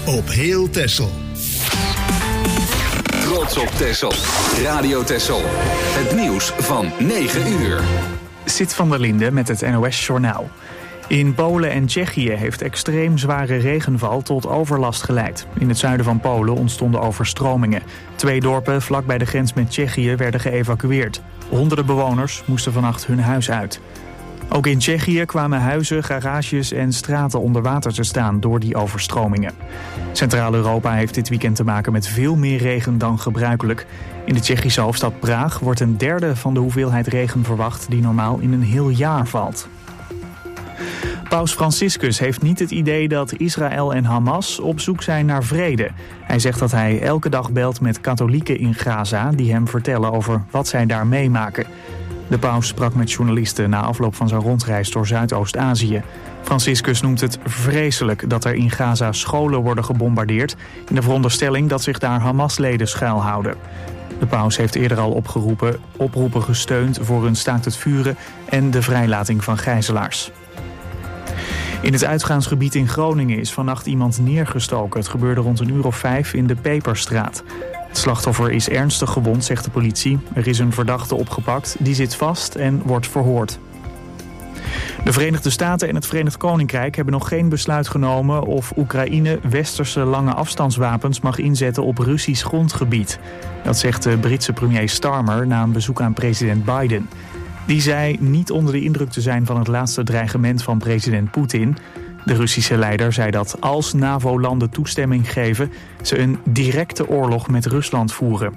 op heel Texel. Trots op Texel. Radio Texel. Het nieuws van 9 uur. Sit van der Linde met het NOS-journaal. In Polen en Tsjechië heeft extreem zware regenval tot overlast geleid. In het zuiden van Polen ontstonden overstromingen. 2 dorpen vlak bij de grens met Tsjechië werden geëvacueerd. Honderden bewoners moesten vannacht hun huis uit. Ook in Tsjechië kwamen huizen, garages en straten onder water te staan door die overstromingen. Centraal-Europa heeft dit weekend te maken met veel meer regen dan gebruikelijk. In de Tsjechische hoofdstad Praag wordt 1/3 van de hoeveelheid regen verwacht die normaal in een heel jaar valt. Paus Franciscus heeft niet het idee dat Israël en Hamas op zoek zijn naar vrede. Hij zegt dat hij elke dag belt met katholieken in Gaza die hem vertellen over wat zij daar meemaken. De paus sprak met journalisten na afloop van zijn rondreis door Zuidoost-Azië. Franciscus noemt het vreselijk dat er in Gaza scholen worden gebombardeerd in de veronderstelling dat zich daar Hamas-leden schuilhouden. De paus heeft eerder al oproepen gesteund voor een staakt het vuren en de vrijlating van gijzelaars. In het uitgaansgebied in Groningen is vannacht iemand neergestoken. Het gebeurde rond 5:00 in de Peperstraat. Het slachtoffer is ernstig gewond, zegt de politie. Er is een verdachte opgepakt, die zit vast en wordt verhoord. De Verenigde Staten en het Verenigd Koninkrijk hebben nog geen besluit genomen of Oekraïne westerse lange afstandswapens mag inzetten op Russisch grondgebied. Dat zegt de Britse premier Starmer na een bezoek aan president Biden. Die zei niet onder de indruk te zijn van het laatste dreigement van president Poetin. De Russische leider zei dat als NAVO-landen toestemming geven, ze een directe oorlog met Rusland voeren.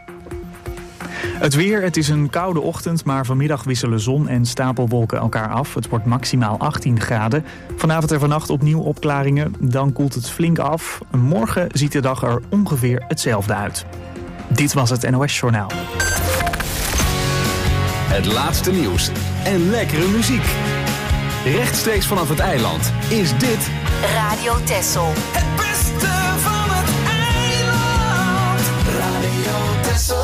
Het weer, het is een koude ochtend, maar vanmiddag wisselen zon en stapelwolken elkaar af. Het wordt maximaal 18 graden. Vanavond en vannacht opnieuw opklaringen, dan koelt het flink af. Morgen ziet de dag er ongeveer hetzelfde uit. Dit was het NOS Journaal. Het laatste nieuws en lekkere muziek. Rechtstreeks vanaf het eiland is dit Radio Texel. Het beste van het eiland. Radio Texel.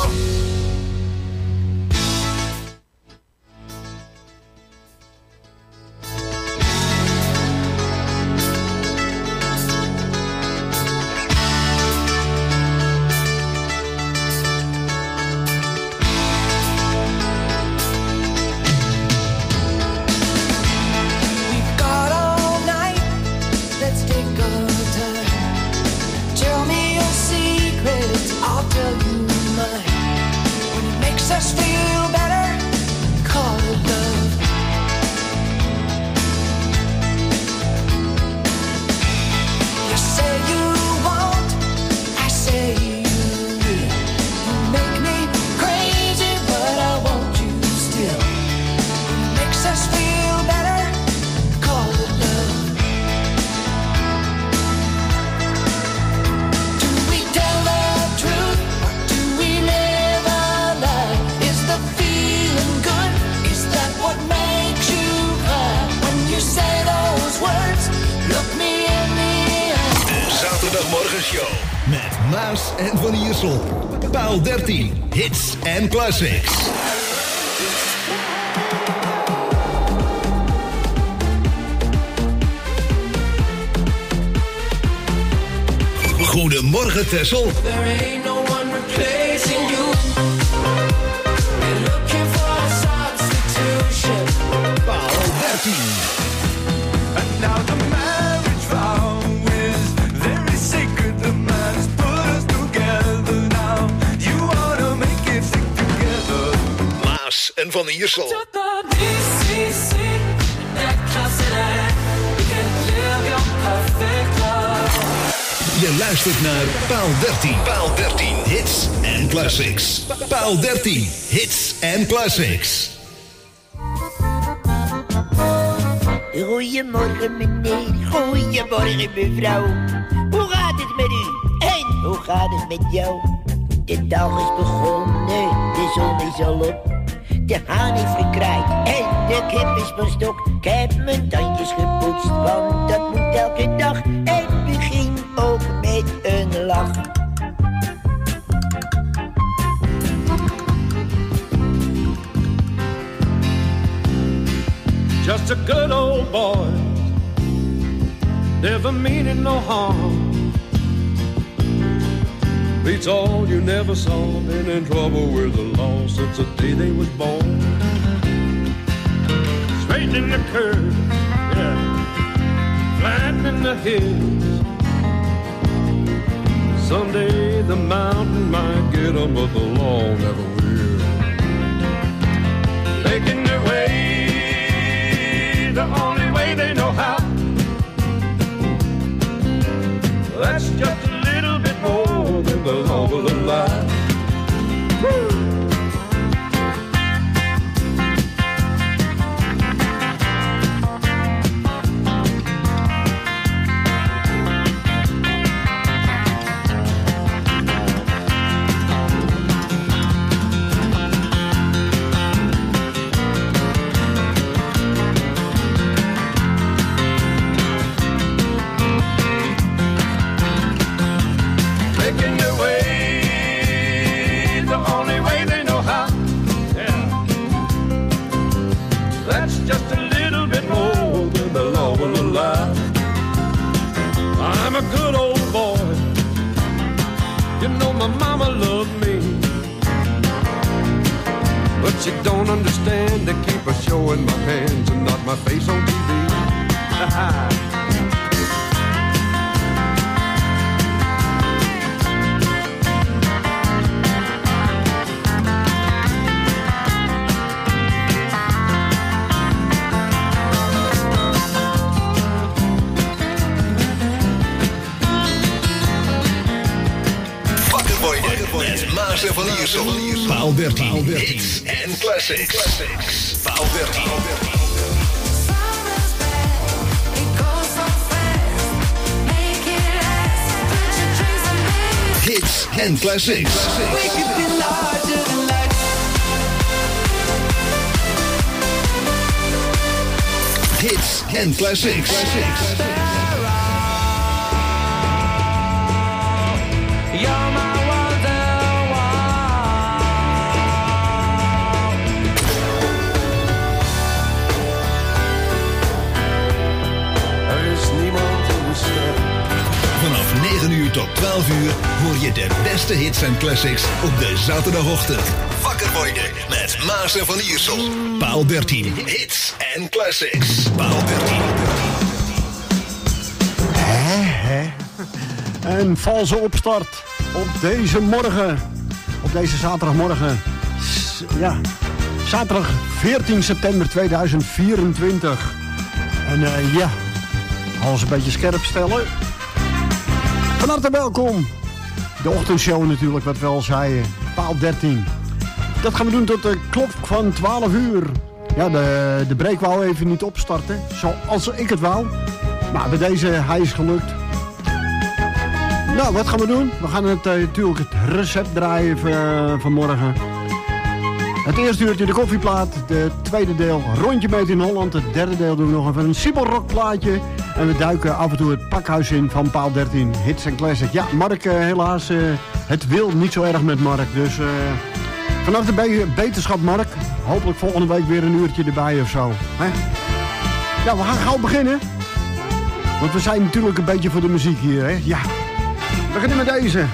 Met Maas en Van Iersel. Paal 13. Hits en classics. Goedemorgen Texel. There ain't no one replacing you. We're looking for a substitution. Paal 13. And now the marriage vow is very sacred. The man has put us together now. You ought to make it stick together. Maas en Van Iersel. To the DCC, that classic. We can live your perfect love. Je luistert naar Paal 13. Paal 13. Hits en classics. Paal 13. Hits en classics. Goedemorgen meneer, goedemorgen mevrouw. Hoe gaat het met u? En hoe gaat het met jou? De dag is begonnen, de zon is al op. De haan heeft gekraaid en de kip is van stok. Ik heb mijn tandjes gepoetst, want dat moet elke dag. En begin ook met een lach. Just a good old boy, never meaning no harm. beats all you never saw. Been in trouble with the law since the day they was born. Straightening the curve, yeah, flattening the hills. Someday the mountain might get them, but the law never will. Making their way the only way they know how. That's just a little bit more than the law will allow. Woo! I'm a good old boy. You know my mama loved me, but she don't understand. They keep her showing my hands and not my face on TV. Maarten van Iersel. Paal 13. Hits en classics. Paal 13. Hits en classics. Hits en classics. Vanaf 9 uur tot 12 uur hoor je de beste hits en classics op de zaterdagochtend. Wakker worden met Maarten van Iersel. Paal 13. Hits en classics. Paal 13. Een valse opstart op deze morgen. Op deze zaterdagmorgen. Ja, zaterdag 14 september 2024. En ja, alles een beetje scherp stellen. Van harte welkom. De ochtendshow natuurlijk, wat we al zeiden. Paal 13. Dat gaan we doen tot de klok van 12 uur. Ja, de break wou even niet opstarten. Zoals ik het wou. Maar bij deze, hij is gelukt. Nou, wat gaan we doen? We gaan natuurlijk het recept draaien vanmorgen. Het eerste uurtje de koffieplaat. De tweede deel rondje met in Holland. Het derde deel doen we nog even een Siebelrock plaatje. En we duiken af en toe het pakhuis in van Paal 13. Hits en classic. Ja, Mark helaas, het wil niet zo erg met Mark. Dus vanaf de beterschap Mark. Hopelijk volgende week weer een uurtje erbij of zo. Hè? Ja, we gaan gauw beginnen. Want we zijn natuurlijk een beetje voor de muziek hier, hè. Ja, we beginnen met deze.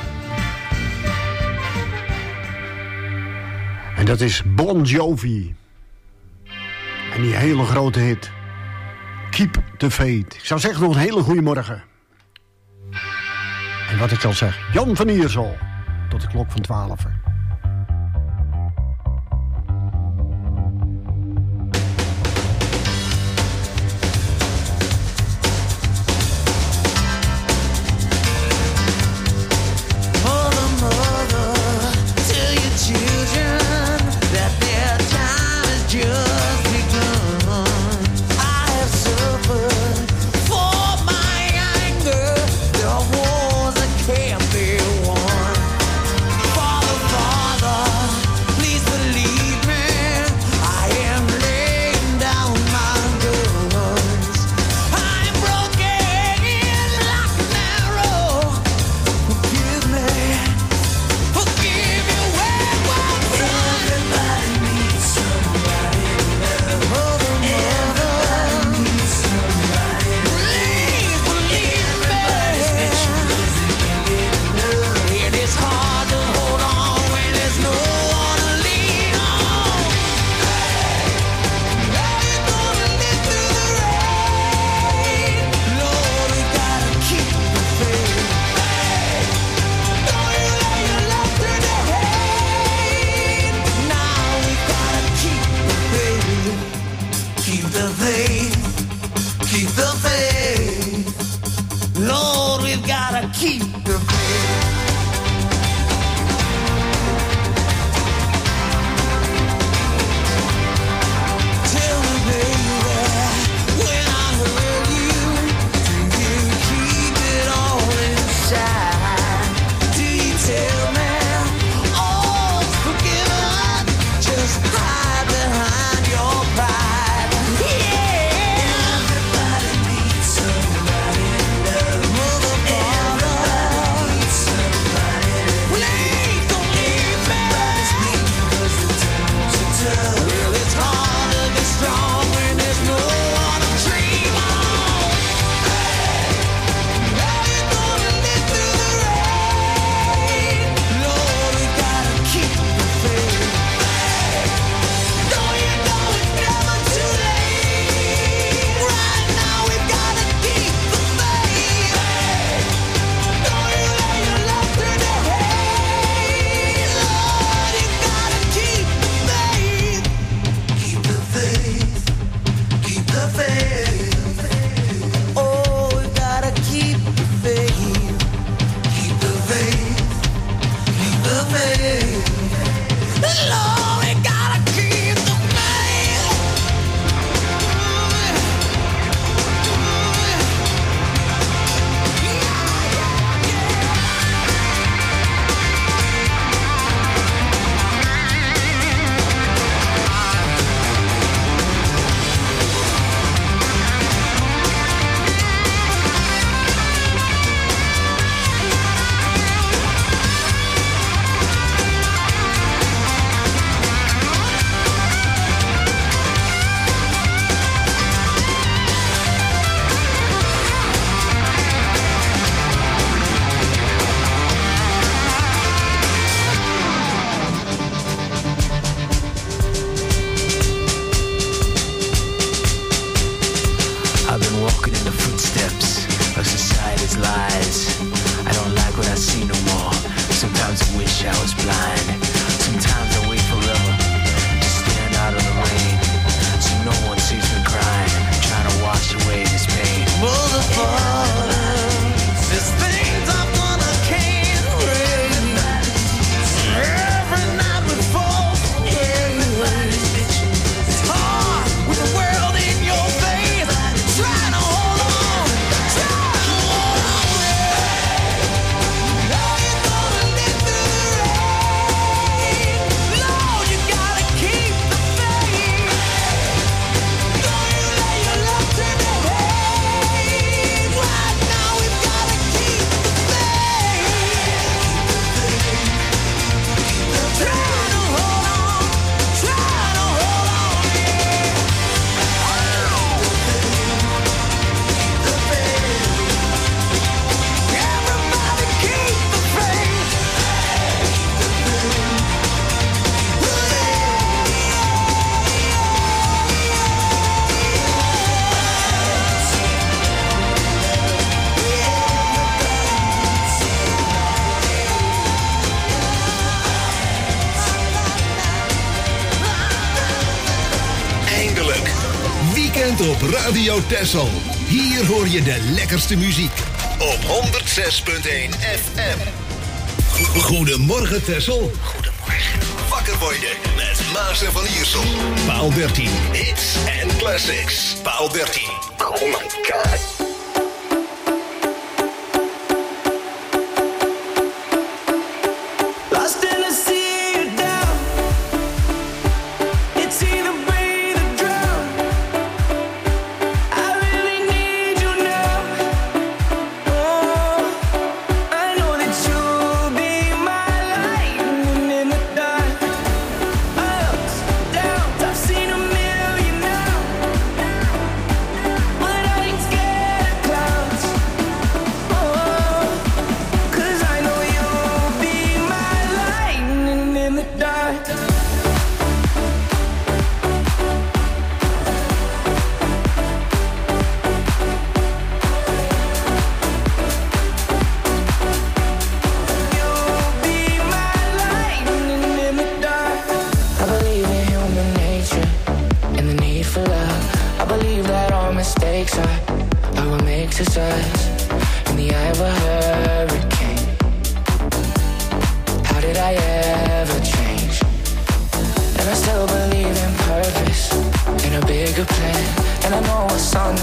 En dat is Bon Jovi. En die hele grote hit. Keep the Faith. Ik zou zeggen nog een hele goede morgen. En wat ik al zeg, Jan van Iersel. Tot de klok van 12. Can't be won. Father, keep the faith. Tell me, baby, when I hurt you, do you keep it all inside? Do you tell me all's forgiven? Just hide behind your pride. Yeah, everybody needs somebody to love. Everybody needs somebody to please don't leave me. Everybody's bleeding 'cause the times are tough. Well, it's hard to be strong when there's no one to dream on. How you gonna live through the rain? Lord, we gotta keep the faith. Don't you know it's never too late? Right now we've gotta keep the faith. Don't you lay your love to the hate. Lord, you gotta keep the faith. Keep the faith. Keep the faith. Oh, we gotta keep the faith. Keep the faith. Keep the faith. Lord, we gotta keep the faith. I've been walking in the footsteps of society's lies. I don't like what I see no more. Sometimes I wish I was blind. Sometimes I wait forever to stand out of the rain, so no one sees me crying, trying to wash away this pain. There's things I'm gonna can't raise. Every night we fall. It's hard with the world in your face. Trying to hold on. Trying to hold on. How you gonna live through the rain? Lord, you gotta keep the faith. Don't you lay your love to the hate. Right now we've gotta keep the faith. Trying to hold on. Trying to hold on. Everybody keep the faith. Eindelijk. Weekend op Radio Texel. Hier hoor je de lekkerste muziek. Op 106.1 FM. Goedemorgen Texel. Goedemorgen. Wakker worden met Maas en Van Iersel. Paal 13. Hits en classics. Paal 13. Oh my god. Lost in the sea of doubt. It's either bathe or drown. I really need you now. Oh, I know that you'll be my lightning in the dark. Ups, downs, I've seen a million now. But I ain't scared of clouds. Oh, 'cause I know you'll be my lightning in the dark. You'll be my lightning in the dark. I believe in human nature and the need for love. I believe that all mistakes are what makes us us. In the eye of a hurricane,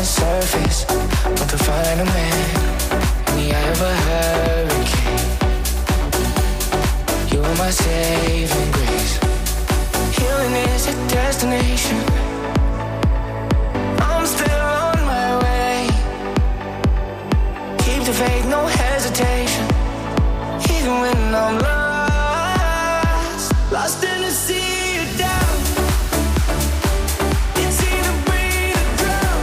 surface, but to find a man in the eye of a hurricane. You are my saving grace. Healing is a destination. I'm still on my way. Keep the faith, no hesitation. Even when I'm lost in the sea of doubt. It's either breathe or drown.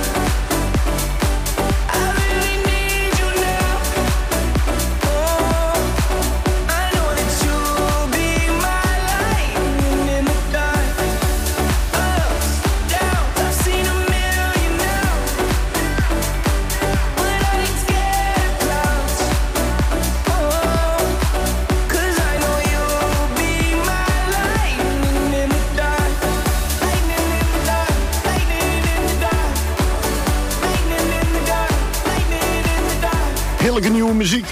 I really need you now. Oh, I know that you'll be my light in the dark. Ups, downs, I've seen a million now. But I ain't scared of clouds. Oh, 'cause I know you'll be my lightning in the dark. Lightning in the dark. Lightning in the dark. Lightning in the dark. Lightning in the dark. Heerlijke nieuwe muziek.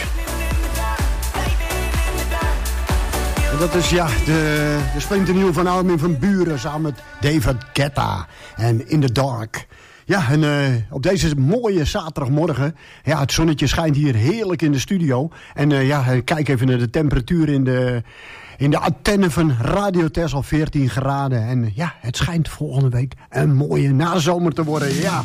En dat is de splinternieuw van Armin van Buuren samen met David Guetta en In the Dark. Ja, en op deze mooie zaterdagmorgen, ja, het zonnetje schijnt hier heerlijk in de studio. En kijk even naar de temperatuur in de antenne van Radio Texel, 14 graden. En ja, het schijnt volgende week een mooie nazomer te worden, ja.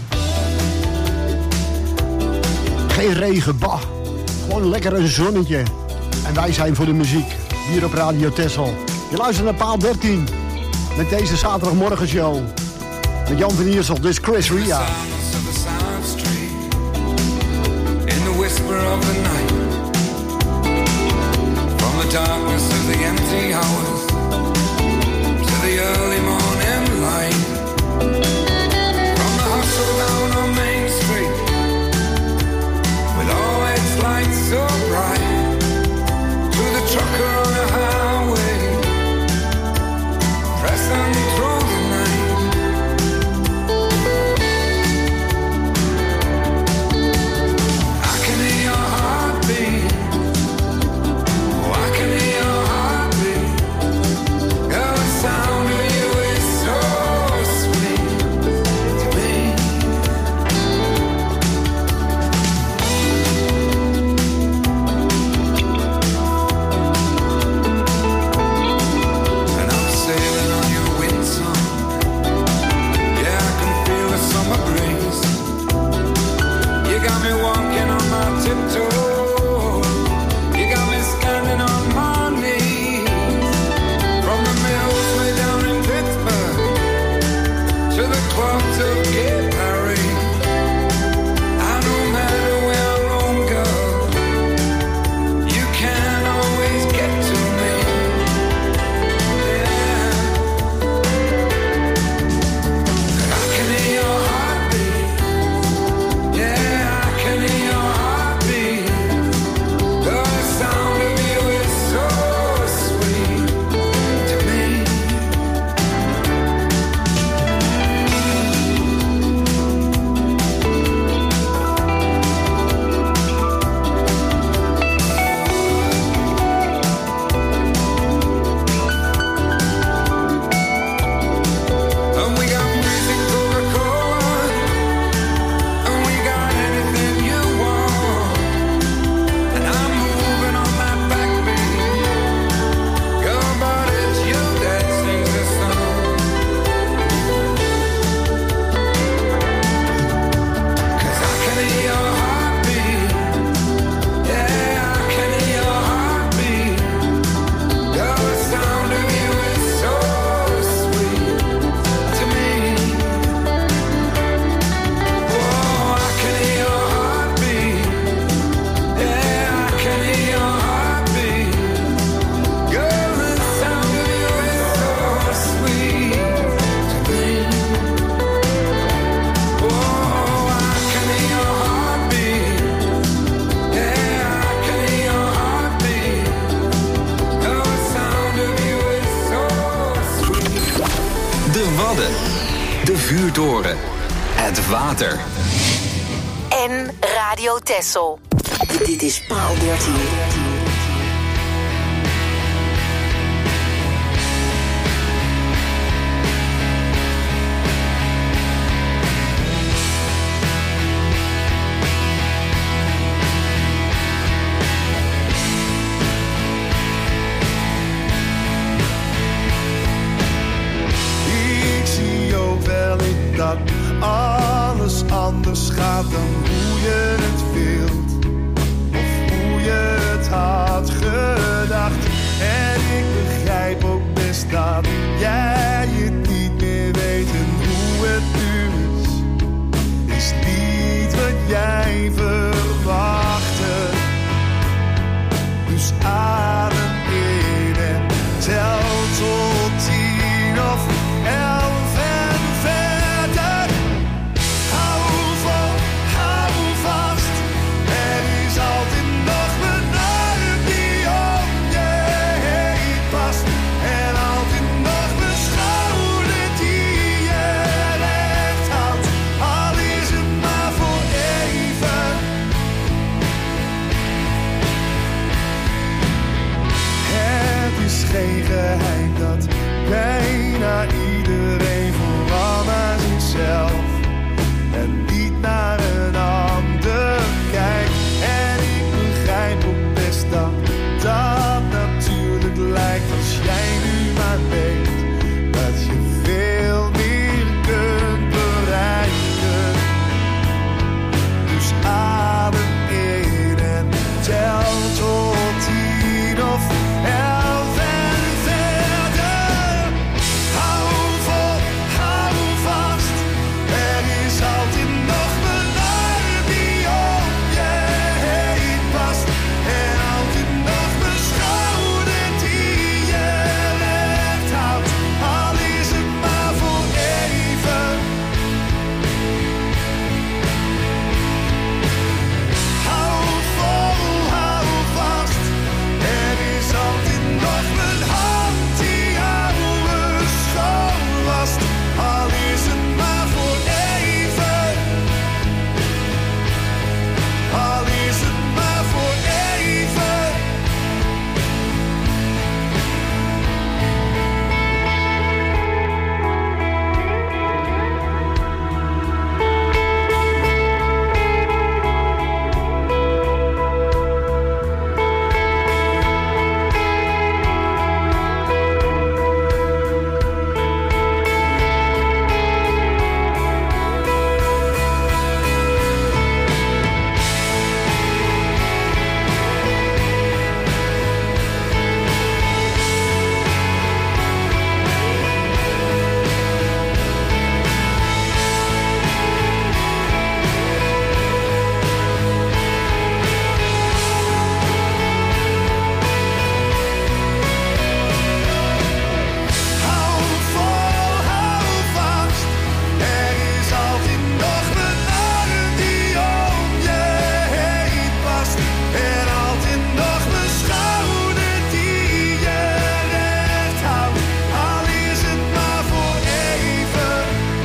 Geen regen, bah. Gewoon lekker een zonnetje. En wij zijn voor de muziek, hier op Radio Texel. Je luistert naar Paal 13, met deze zaterdagmorgenshow. Met Jan van Iersel, dit is Chris Ria. In the whisper of the night, from the darkness of the empty hours to the early morning light, from the hustle down on Main Street with all its lights so bright, to the trucker on the highway pressing through the night. De vuurtoren. Het water. En Radio Texel. Dit is Paal 13. gaat dan hoe je het wilt, of hoe je het had gedacht. En ik begrijp ook best dat jij het niet meer weet. En hoe het nu is niet wat jij verwachtte. Dus adem in en tel tot 10 of 11 en verder. Hou vol, hou vast. Er is altijd nog een arm die om je heen past. En altijd nog een schouder die je recht houdt. Al is het maar voor even. Het is geen geheim dat bijna iedereen vooral naar zichzelf en niet naar een ander kijkt. En ik begrijp ook best dat dat natuurlijk lijkt als jij nu maar weet dat je veel meer kunt bereiken. Dus adem in en tel tot 10 of 11 en verder. Hou vol, hou vast. Er is altijd nog een arm die om je heen past. En altijd nog een schouder die je recht houdt. Al is het maar voor even. Hou vol, hou vast. Er is altijd nog een hand die oude schoon wast. Al is het maar voor even. Al is het maar voor even. Hou vol, hou vast. Er is altijd nog een arm die om je heen past. En altijd nog een schouder die je recht houdt. Al is het maar voor even.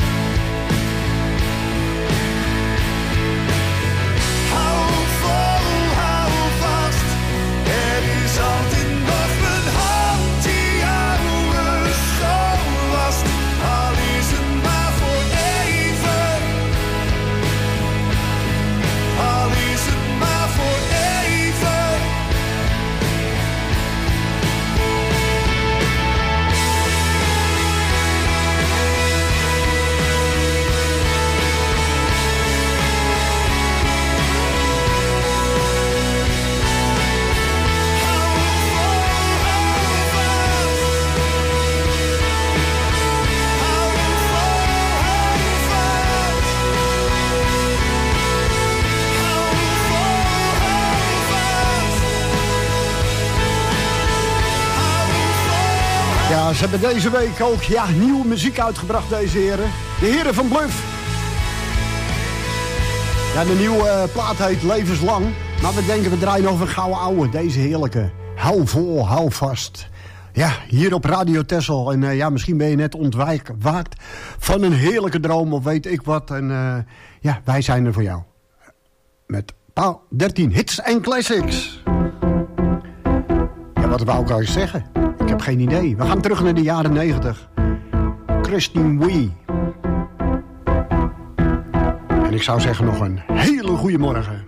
Hou vol, hou vast. Er is altijd nog een hand die oude schoon wast. Al is het maar voor even. Al is het maar voor even. Ja, ze hebben deze week ook nieuwe muziek uitgebracht, deze heren. De heren van Bluff. Ja, de nieuwe plaat heet Levenslang. Maar we denken, we draaien nog een gouden ouwe. Deze heerlijke. Hou vol, hou vast. Ja, hier op Radio Texel. En misschien ben je net ontwaakt van een heerlijke droom of weet ik wat. En wij zijn er voor jou. Met Paal 13 hits en classics. Ja, wat wou ik al eens zeggen? Ik heb geen idee. We gaan terug naar de jaren 90. Christine Wee. En ik zou zeggen nog een hele goede morgen.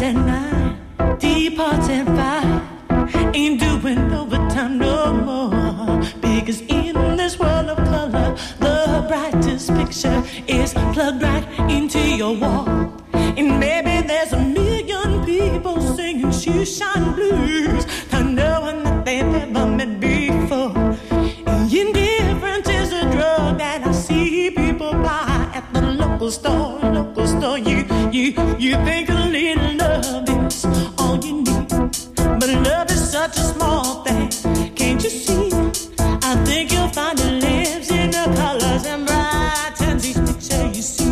at 9, departs at 5. Ain't doing overtime no more. Because in this world of color, the brightest picture is plugged right into your wall. And maybe there's a million people singing shoeshine blues, not knowing that they've ever met before. Indifference is a drug that I see people buy at the local store. You think a little love is all you need, but love is such a small thing. Can't you see? I think you'll find it lives in the colors and brightens each picture you see.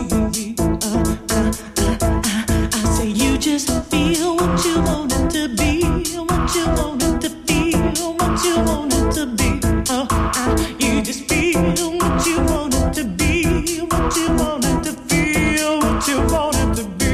I say you just feel what you want it to be, what you want it to feel, what you want it to be. You just feel what you want it to be, what you want it to feel, what you want it to be.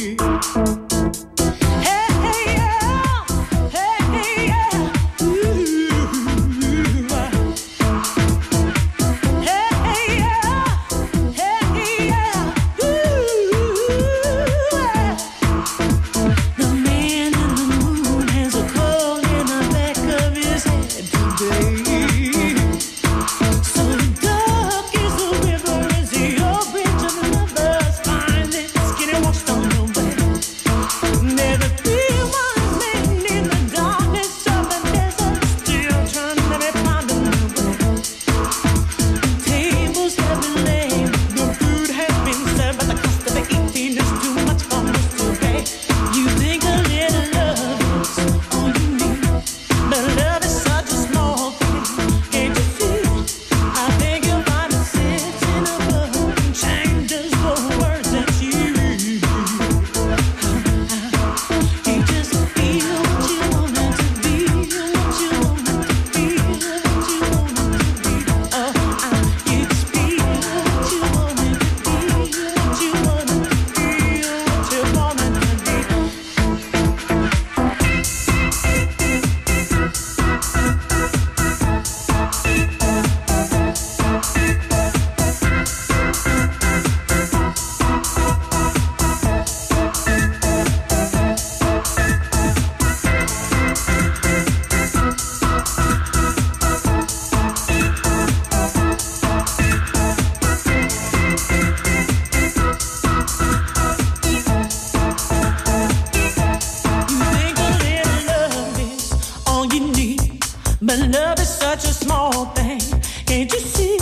But love is such a small thing, can't you see?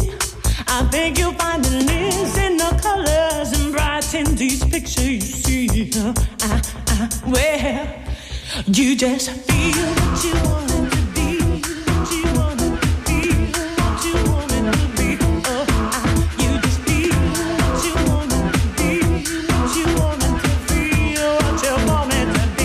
I think you'll find it lives in the colors and brightens each picture you see. Well, you just feel what you want it to be, what you want it to feel, what you want it to be. You just feel what you want it to be, what you want it to feel, what you want it to be.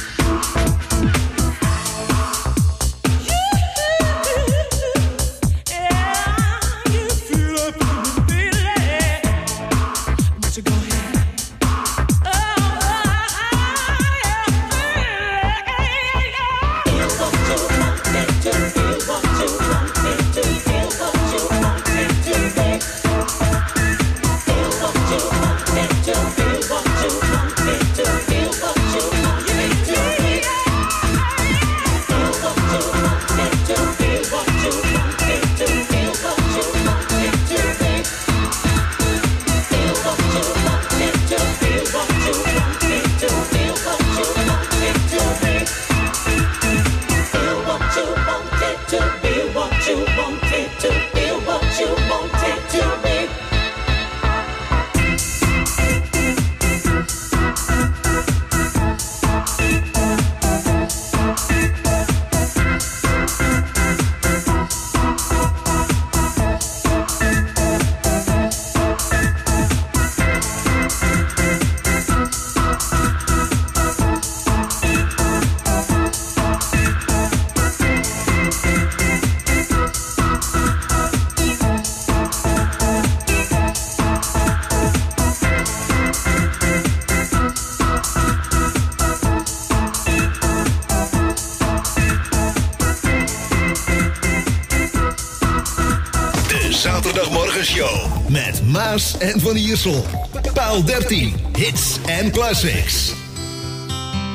Zaterdagmorgenshow met Maas en Van Iersel. Paal 13, hits en classics.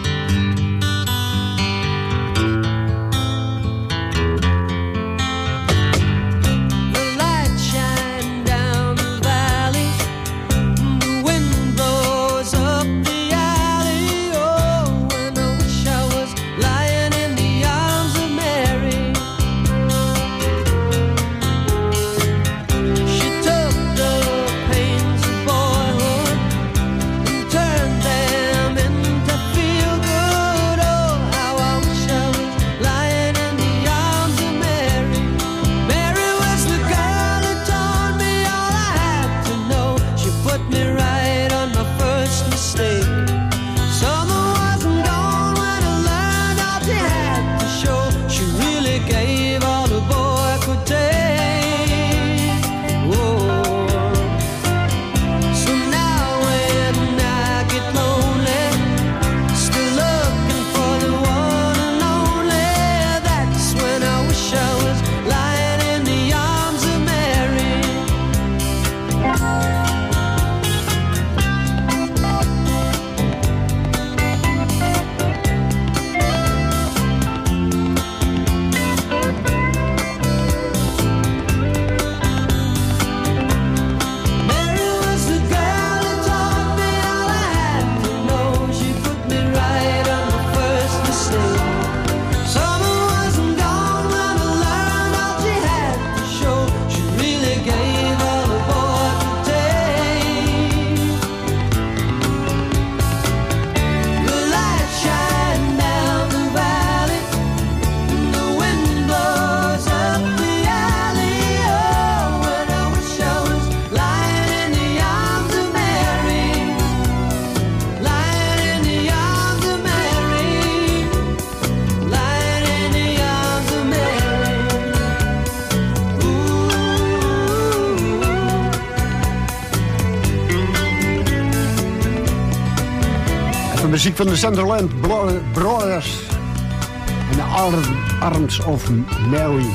muziek van de Centerland Brothers. En de Arms of Mary.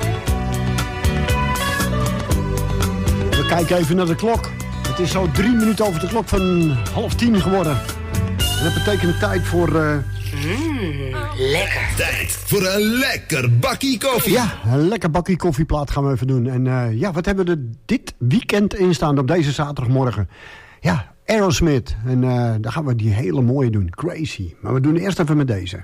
We kijken even naar de klok. Het is zo 3 minuten over de klok van 9:30 geworden. En dat betekent tijd voor... Lekker. Tijd voor een lekker bakkie koffie. Ja, een lekker bakkie koffieplaat gaan we even doen. En wat hebben we er dit weekend in staan op deze zaterdagmorgen? Ja, Aerosmith. En daar gaan we die hele mooie doen. Crazy. Maar we doen eerst even met deze.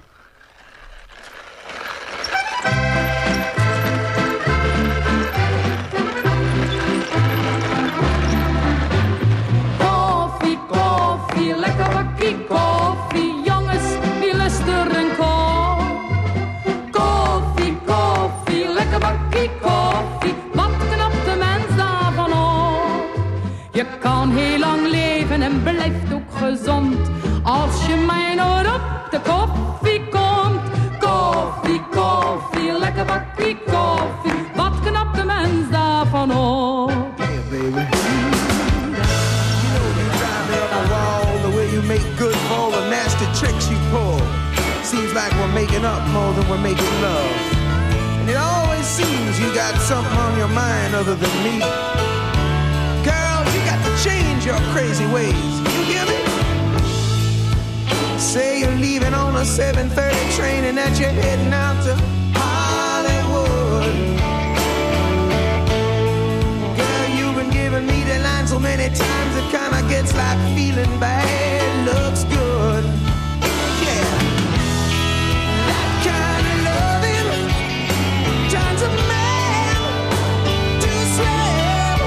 Koffie, koffie, lekker bakkie koffie. Jongens, wie lust er een kop? Koffie, koffie, lekker bakkie koffie. Wat knapt de mens daarvan op? Je kan heel lang leven en blijft ook gezond. Als je mij nooit op de koffie komt. Koffie, koffie, lekker bakkie koffie. Wat knapt de mens daarvan op? Yeah, baby. The wall, the way you make good for all the nasty tricks you pull. Seems like we're making up more than we're making love. And it always seems you got something on your mind other than me. Girl, you got to change your crazy ways. You hear me? Say you're leaving on a 7:30 train and that you're heading out to Hollywood. Girl, you've been giving me the line so many times it kinda gets like feeling bad looks good. Yeah, that kind of loving turns a man to a slave.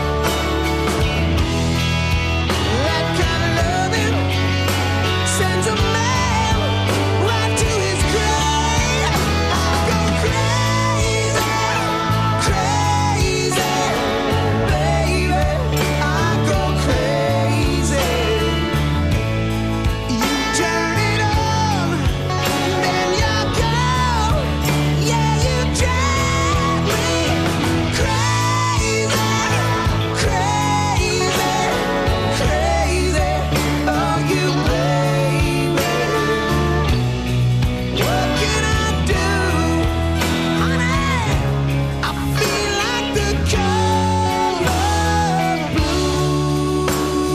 That kind of loving sends a man right to his grave. I go crazy, crazy, baby. I go crazy. You turn it on, then you go. Yeah, you drive me crazy, crazy, crazy. Oh, you baby. What can I do, honey? I feel like the color blue.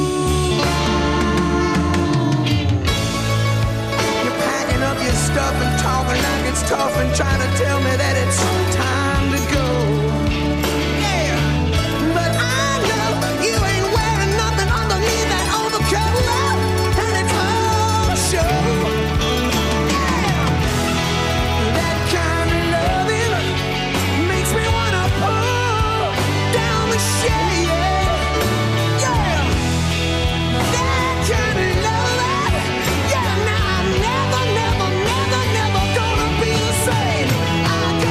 You're packing up your stuff and talking like it's tough and trying to tell me that it's time to go. Yeah, but I know you ain't wearing nothing underneath that overcoat, and it's all show. That kind of loving makes me wanna pull down the shade. Yeah, that kind of loving. Yeah, now I'm never, never, never, never gonna be the same. I go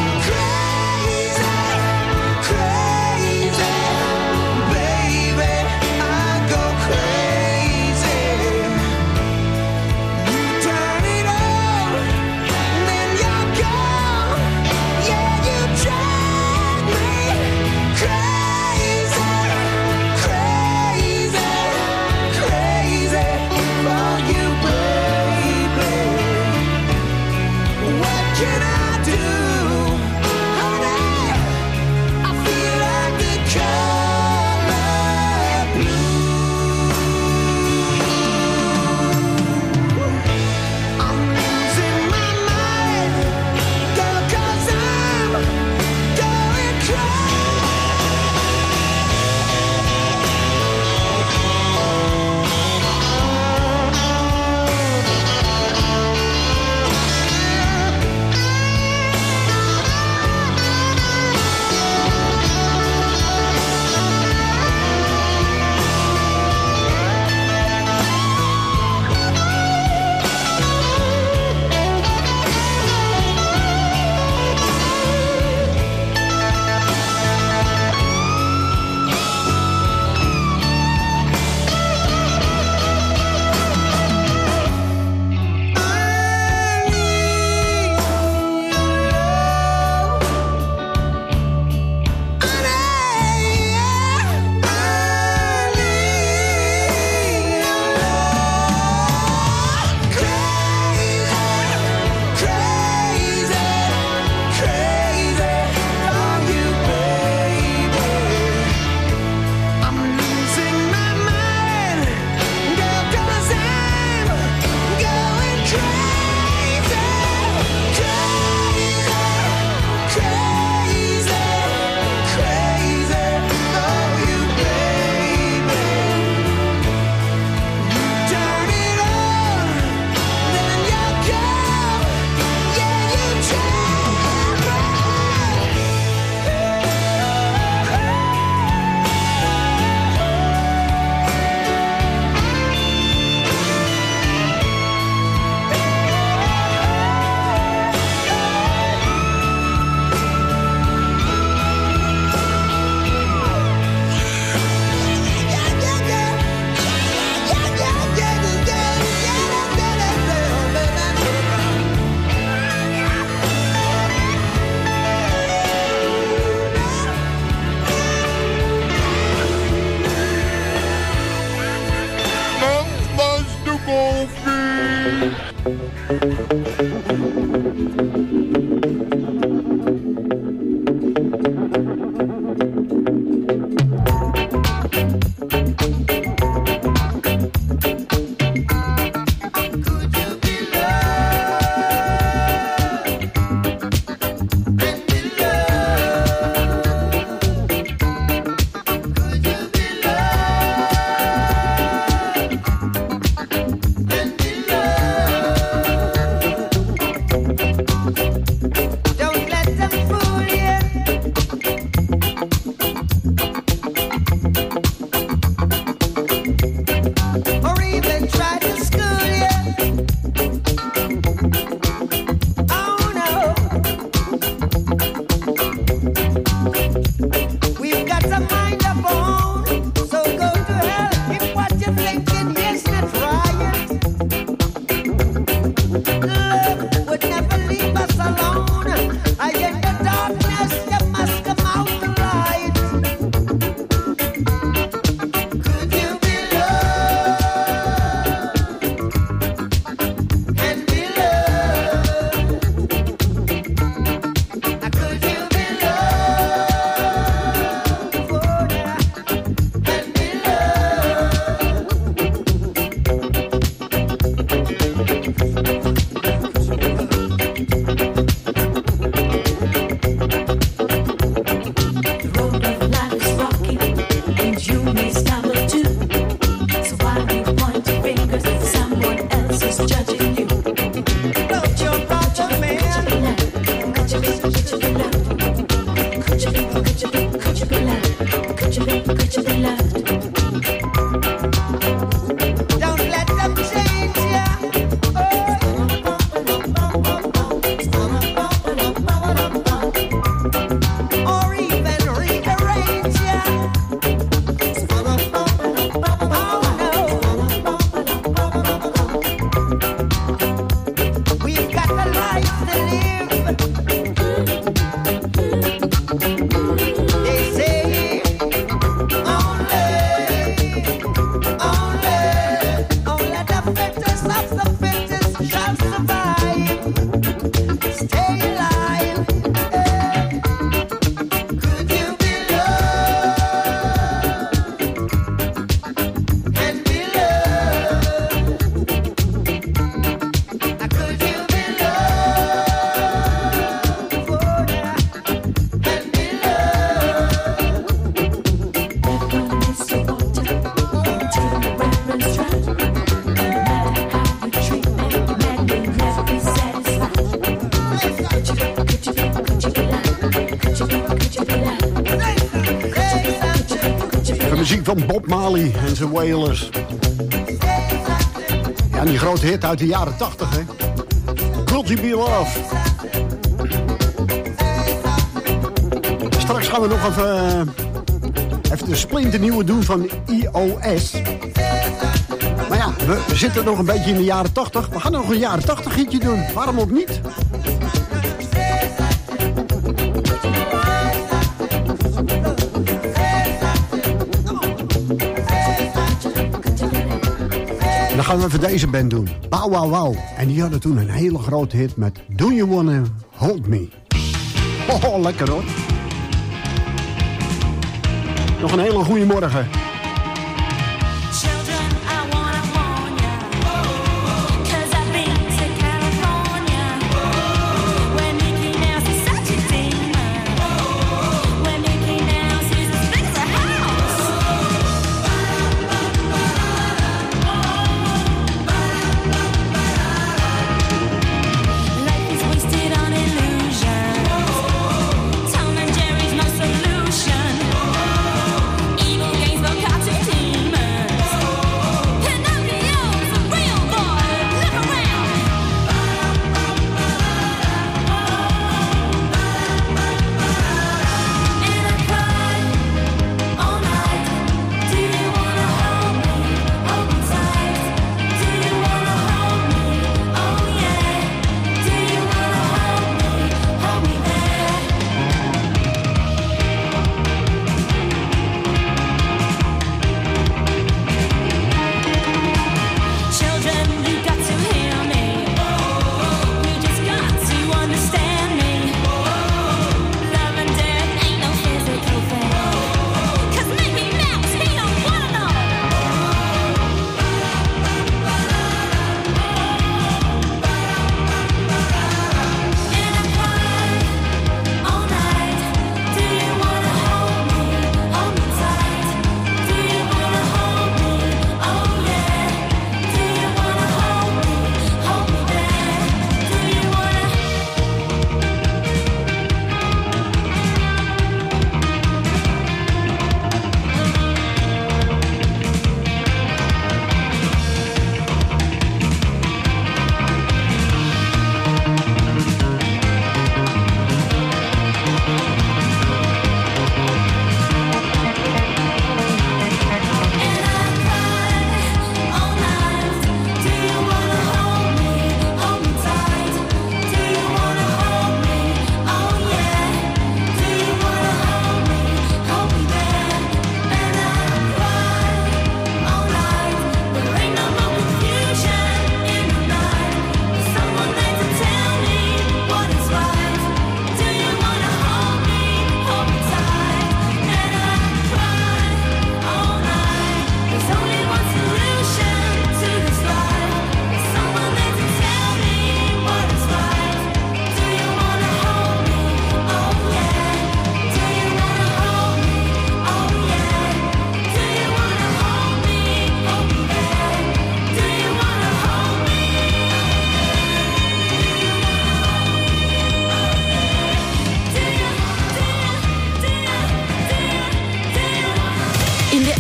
Van Bob Marley en zijn Wailers. Ja, die grote hit uit de jaren 80, hè. Could You Be Loved. Straks gaan we nog even de splinternieuwe doen van EOS. Maar ja, we zitten nog een beetje in de jaren 80. We gaan nog een jaren 80 hitje doen. Waarom ook niet? Dan gaan we even deze band doen. Bow Wow Wow. En die hadden toen een hele grote hit met Do You Wanna Hold Me. Oh, lekker hoor. Nog een hele goede morgen. Tom and Jerry's no solution. Evil games, but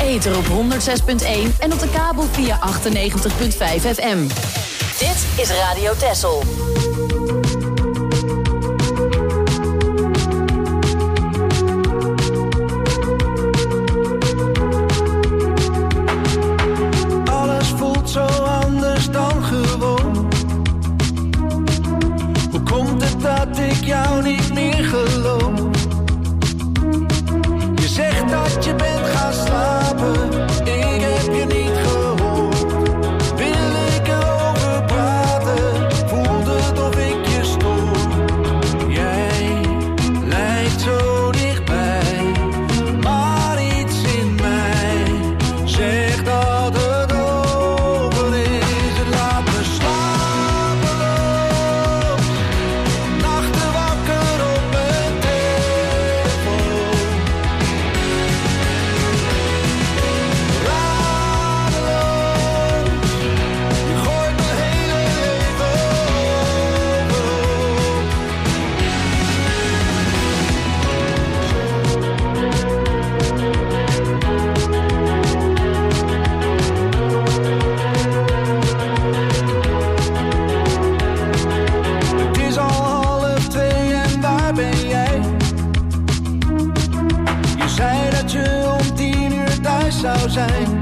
ether op 106.1 en op de kabel via 98.5 FM. Dit is Radio Texel. Alles voelt zo anders dan gewoon. Hoe komt het dat ik jou niet meer geloof? Je zegt dat je bent gaan slapen, ik heb je niet gehoord. Wil ik erover praten, voelt het of ik je stoor. Jij lijkt zo dichtbij, maar iets in mij zegt dat het over is. Het laat me slapeloos, nachten wakker op mijn telefoon. Radeloos, je gooit mijn hele leven overhoop. Het is al 1:30 en waar ben jij? Je zei dat je om 10:00 thuis zou zijn.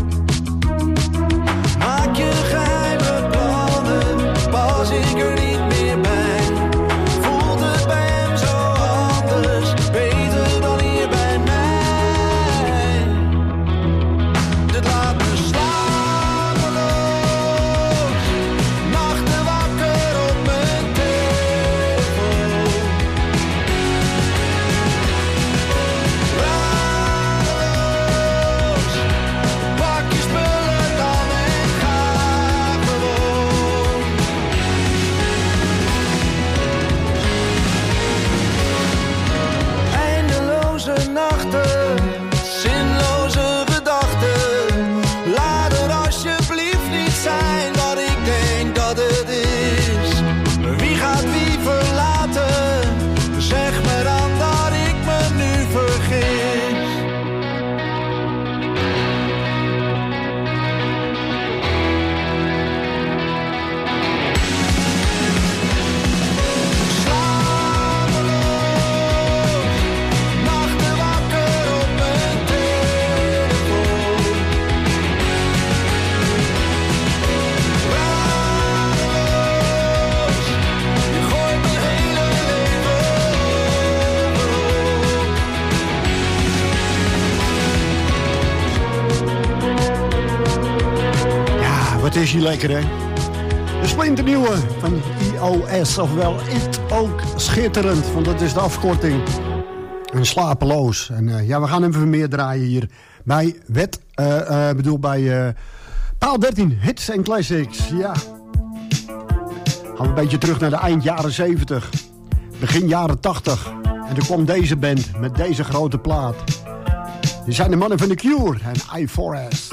Maak je geheime plannen, pas ik er niet meer bij. Voelt het bij hem zo anders, beter dan hier bij mij. Dit laat me slapeloos, nachten wakker op mijn telefoon. Radeloos, pak je spullen dan en ga gewoon. Eindeloze nachten, zinloze gedachten. Laat het alsjeblieft niet zijn wat ik denk dat het is. Wie gaat wie verlaten? Zeg me dan dat ik me nu vergis. Slapeloos, nachten wakker op mijn telefoon. Radeloos, je gooit mijn hele leven overhoop. Ja, wat is hier lekker, hè? De splinternieuwe van iOS, ofwel It ook schitterend, want dat is de afkorting. En slapeloos. En ja, we gaan even meer draaien hier bij bij Paal 13, Hits en Classics. Ja. Gaan we een beetje terug naar de eind jaren 70, begin jaren 80. En er kwam deze band met deze grote plaat. Dit zijn de mannen van The Cure en iForest.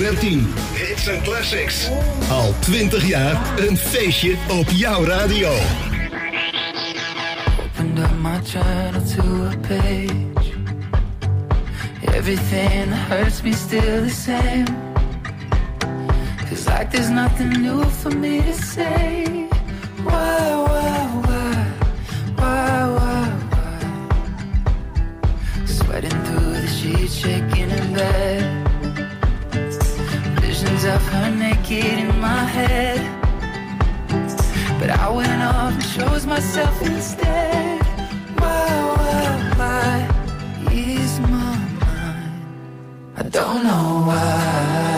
13. Hits and classics. Al 20 jaar een feestje op jouw radio. Opened up my journal to a page. Everything that hurts me still the same. Feels like there's nothing new for me to say. Why? Sweating through the sheets, shaking in bed. Visions of her naked in my head. But I went off and chose myself instead. Why? Ease my mind. I don't know why.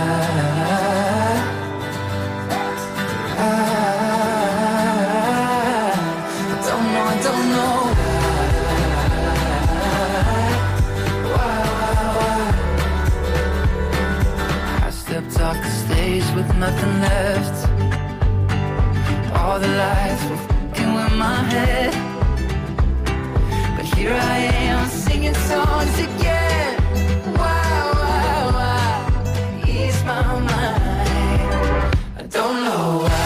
I don't know. I stepped off the stage with nothing left. All the lights were fucking with my head. But here I am singing songs again. Why? Ease my mind. I don't know why.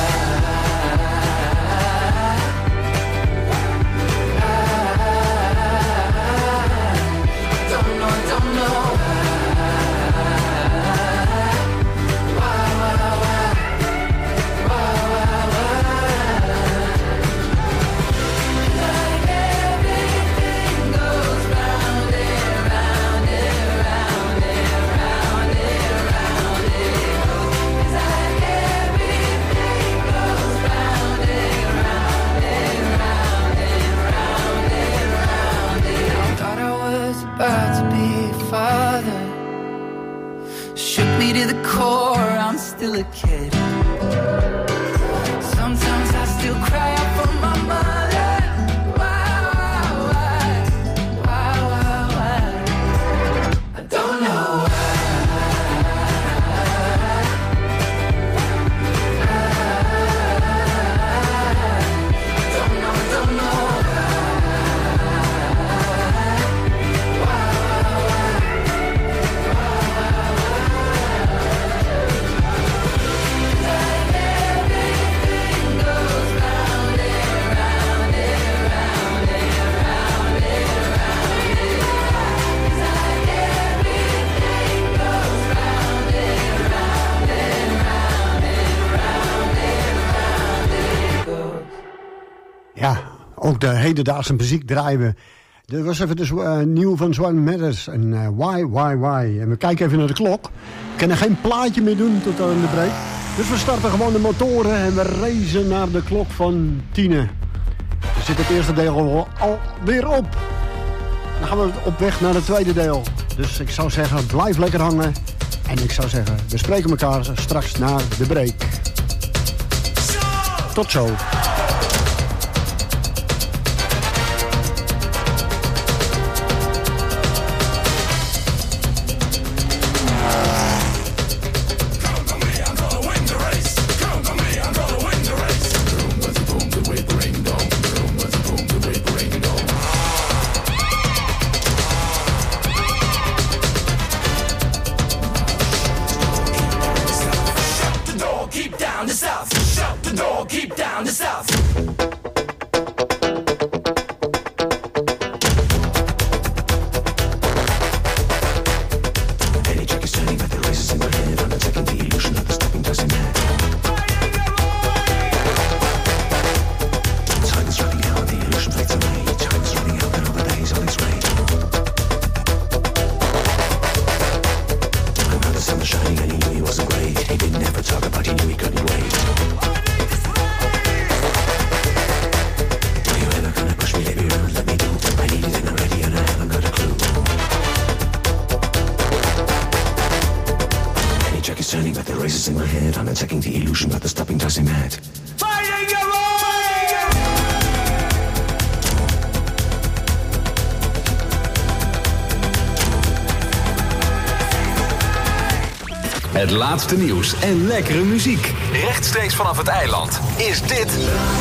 About to be a father. Shook me to the core, I'm still a kid. Sometimes I still cry out for my mother. Why? I don't know why. Don't know. Ja, ook de hedendaagse muziek draaien we. Er was even dus nieuw van Swan Matters en Why. En we kijken even naar de klok. We kunnen geen plaatje meer doen tot aan de break. Dus we starten gewoon de motoren en we racen naar de klok van 10. Er zit het eerste deel alweer op. Dan gaan we op weg naar het tweede deel. Dus ik zou zeggen, blijf lekker hangen. En ik zou zeggen, we spreken elkaar straks na de break. Tot zo. Het laatste nieuws en lekkere muziek. Rechtstreeks vanaf het eiland is dit...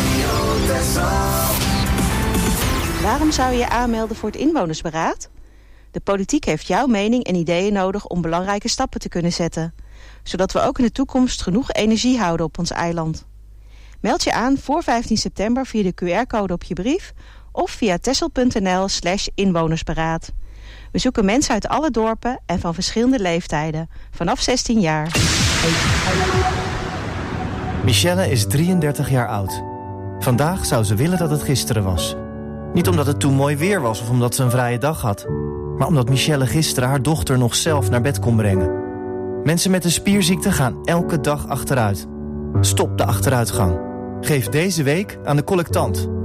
Waarom zou je je aanmelden voor het inwonersberaad? De politiek heeft jouw mening en ideeën nodig om belangrijke stappen te kunnen zetten. zodat we ook in de toekomst genoeg energie houden op ons eiland. Meld je aan voor 15 september via de QR-code op je brief of via texel.nl/inwonersberaad. We zoeken mensen uit alle dorpen en van verschillende leeftijden, vanaf 16 jaar. Michelle is 33 jaar oud. Vandaag zou ze willen dat het gisteren was. Niet omdat het toen mooi weer was of omdat ze een vrije dag had, maar omdat Michelle gisteren haar dochter nog zelf naar bed kon brengen. Mensen met een spierziekte gaan elke dag achteruit. Stop de achteruitgang. Geef deze week aan de collectant